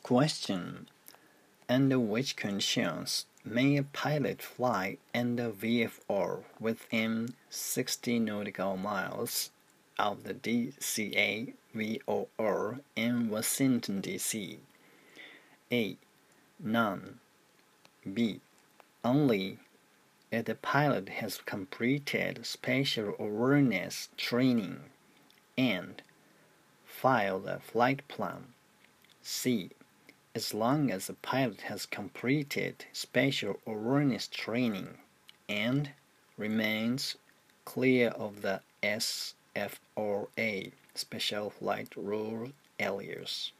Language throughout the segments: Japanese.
Question: Under which conditions may a pilot fly under VFR within 60 nautical miles of the DCA VOR in Washington, D.C.? A. None. B. Only if the pilot has completed spatial awareness training and filed a flight plan. C. As long as the pilot has completed spatial awareness training and remains clear of the SFRA Special Flight Rule areas.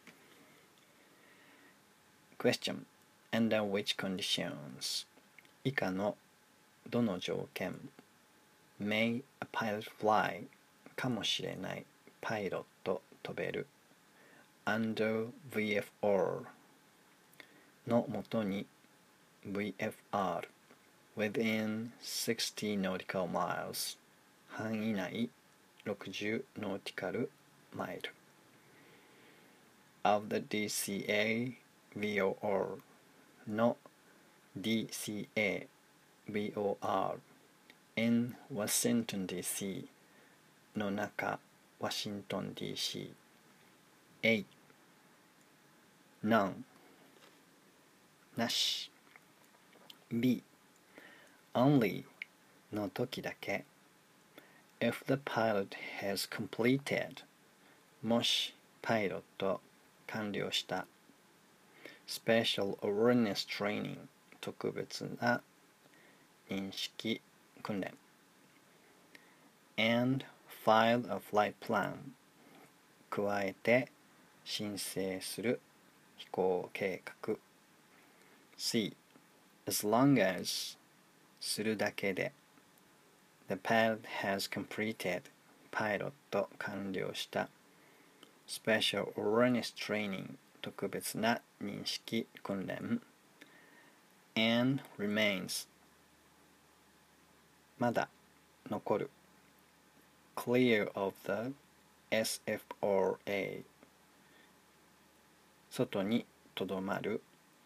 Question: Under which conditions? 以下のどの条件 may a pilot fly かもしれないパイロット飛べる under VFR のもとに VFR within 60 nautical miles 範囲内60 nautical mile of the DCA VOR の DCA VOR in Washington, D.C. の中、ワシントン D.C. A. None なし B. Only の時だけ If the pilot has completed もしパイロット完了した Special Awareness Training 特別な認識訓練 and filed a flight plan 加えて申請する飛行計画 C. As long as するだけで The pilot has completed パイロット完了した Special Awareness Training 特別な認識訓練 and remains まだ残る Clear of the SFRA 外にとどまる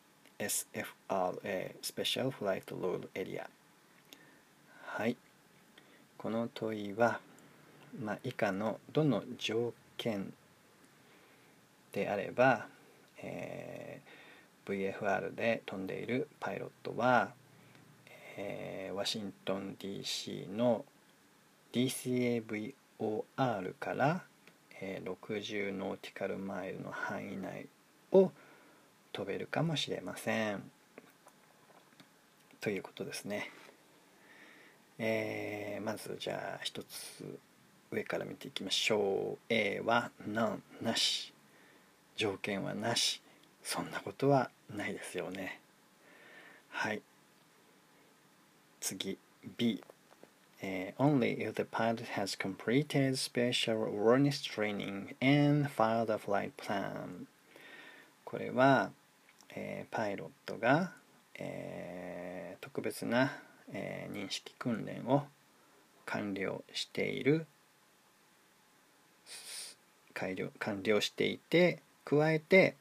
SFRA Special Flight Rule Area はい、この問いは、以下のどの条件であれば、VFR で飛んでいるパイロットは、ワシントン DC の DCAVOR から、60ノーティカルマイルの範囲内を飛べるかもしれませんということですね。まずじゃあ一つ上から見ていきましょう。 A は None なし、条件はなし、そんなことはないですよね。はい、次 B、Only if the pilot has completed special awareness training and filed a flight plan これは、パイロットが、特別な、認識訓練を完了していて加えて、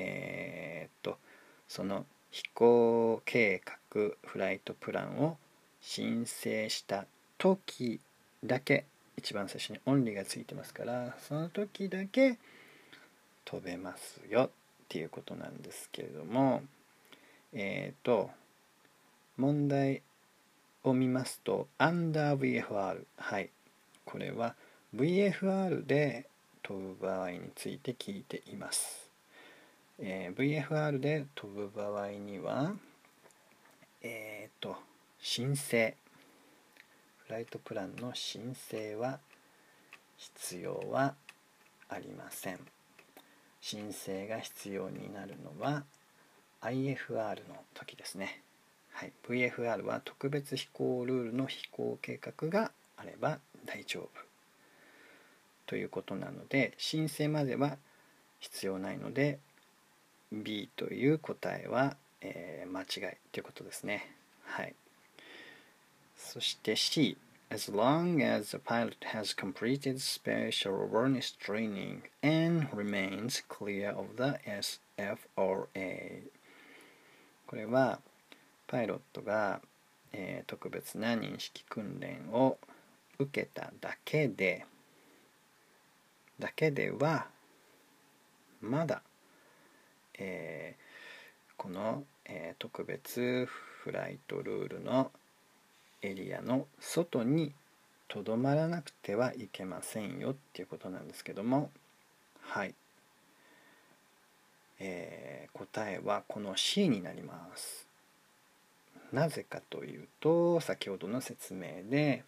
その飛行計画フライトプランを申請した時だけ、一番最初にオンリーがついてますから、その時だけ飛べますよっていうことなんですけれども、問題を見ますと Under VFR、 はい、これは VFR で飛ぶ場合について聞いています。VFR で飛ぶ場合には申請フライトプランの申請は必要はありません。申請が必要になるのは IFR の時ですね。はい、VFR は特別飛行ルールの飛行計画があれば大丈夫ということなので、申請までは必要ないので B という答えは、間違いということですね。はい、そして C、 as long as the pilot has completed special awareness training and remains clear of the SFRA。 これはパイロットが、特別な認識訓練を受けただけではまだ、この、特別フライトルールのエリアの外にとどまらなくてはいけませんよっていうことなんですけども、はい、答えはこの C になります。なぜかというと、先ほどの説明で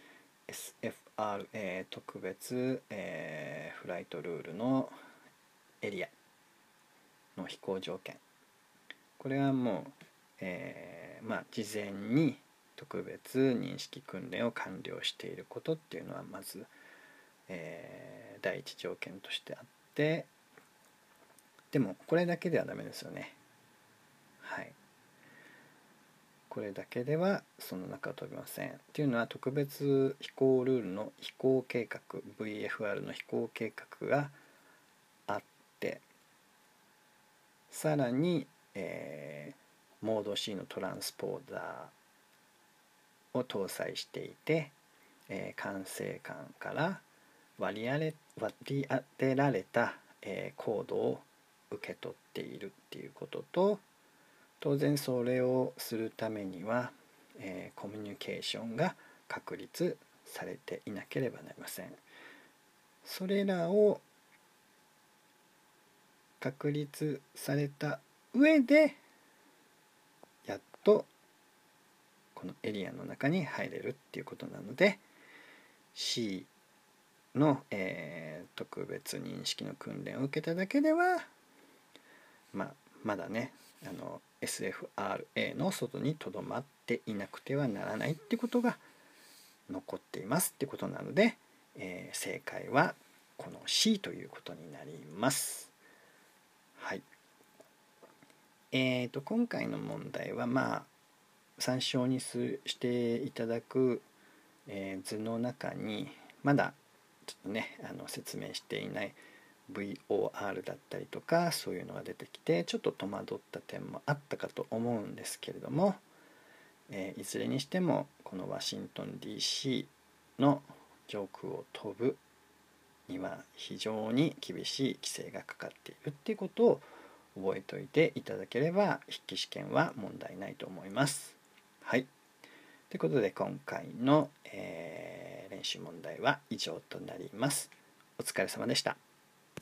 SFRA 特別、フライトルールのエリアの飛行条件、これはもう、事前に特別認識訓練を完了していることっていうのはまず、第一条件としてあって、でもこれだけではダメですよね。はい、これだけではその中を飛びません。っていうのは、特別飛行ルールの飛行計画 VFR の飛行計画があって、さらに、モード C のトランスポーターを搭載していて、管制官から割り当てられた、コードを受け取っているっていうことと、当然それをするためには、コミュニケーションが確立されていなければなりません。それらを確立された上でやっとこのエリアの中に入れるっていうことなので、 C の、特別認識の訓練を受けただけでは、まだね、SFRA の外にとどまっていなくてはならないってことが残っていますってことなので、正解はこの C ということになります。はい。今回の問題は参照にしていただく、図の中にまだちょっとね説明していない VOR だったりとか、そういうのが出てきてちょっと戸惑った点もあったかと思うんですけれども、いずれにしてもこのワシントン DC の上空を飛ぶには非常に厳しい規制がかかっているっていうことを覚えておいていただければ筆記試験は問題ないと思います。はい。ということで今回の、練習問題は以上となります。お疲れ様でした。